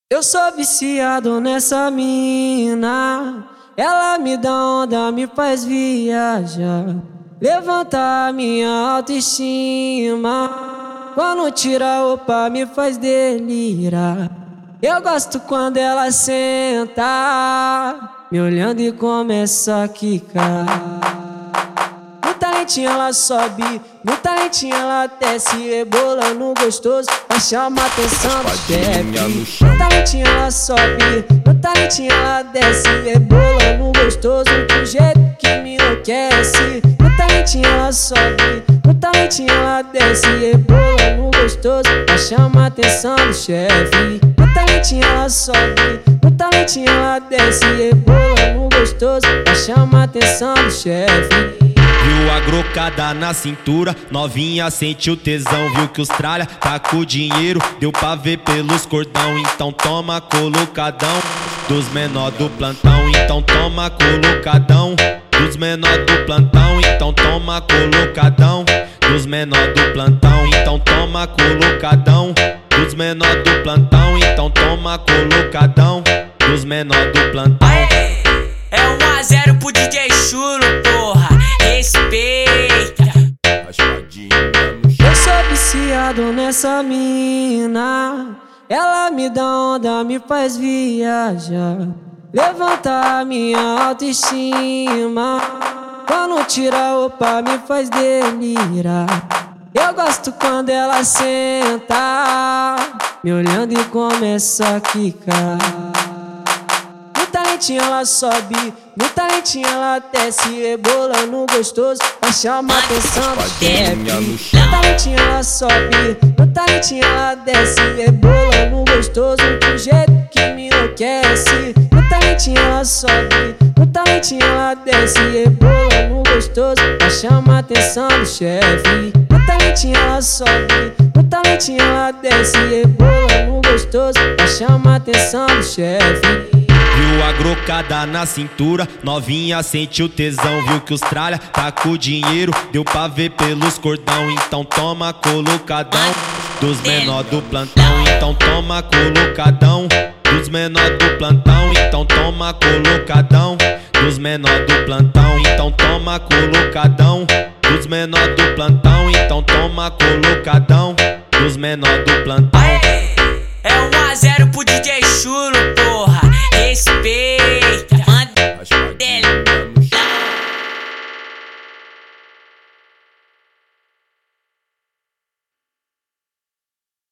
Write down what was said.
Eu sou viciado nessa mina. Ela me dá onda, me faz viajar, levanta a minha autoestima. Quando tira a roupa me faz delirar. Eu gosto quando ela senta, me olhando e começa a quicar. No talentinho ela sobe, no talentinho ela desce, rebolando gostoso pra chamar a atenção do chefe. No talentinho ela sobe, no talentinho ela desce, rebolando gostoso do jeito que me enlouquece. No talentinho ela sobe, no talentinho ela desce, rebolando gostoso pra chamar a atenção do chefe. No talentinho ela sobe, no talentinho ela desce, rebolando gostoso pra chamar a atenção do chefe. Viu a grocada na cintura, novinha sente o tesão. Viu que os tralha tá com dinheiro, deu pra ver pelos cordão. Então toma colocadão dos menor do plantão. Então toma colocadão dos menor do plantão. Então toma colocadão dos menor do plantão. Então toma colocadão dos menor do plantão. Então toma colocadão dos menor do plantão. É 1-0 pro DJ Chulo, porra. Respeita. Eu sou viciado nessa mina. Ela me dá onda, me faz viajar, levanta a minha autoestima. Quando tira a roupa me faz delirar. Eu gosto quando ela senta, me olhando e começa a quicar. No talentinho ela sobe, no talentinho ela desce, rebolando gostoso pra chamar a atenção do chefe. No talentinho ela sobe, no talentinho ela desce, rebolando gostoso do jeito que me enlouquece. No talentinho ela sobe, no talentinho ela desce, rebolando gostoso pra chamar a atenção do chefe. No talentinho ela sobe, no talentinho ela desce, rebolando gostoso pra chamar a atenção do chefe. Viu a grocada na cintura, novinha sente o tesão. Viu que os tralha tá com dinheiro, deu pra ver pelos cordão. Então toma colocadão dos menor do plantão. Então toma colocadão dos menor do plantão. Então toma colocadão dos menor do plantão. Então toma colocadão dos menor do plantão. Então toma colocadão dos menor do plantão. É 1-0 pro DJ Chulo, porra. Respeita.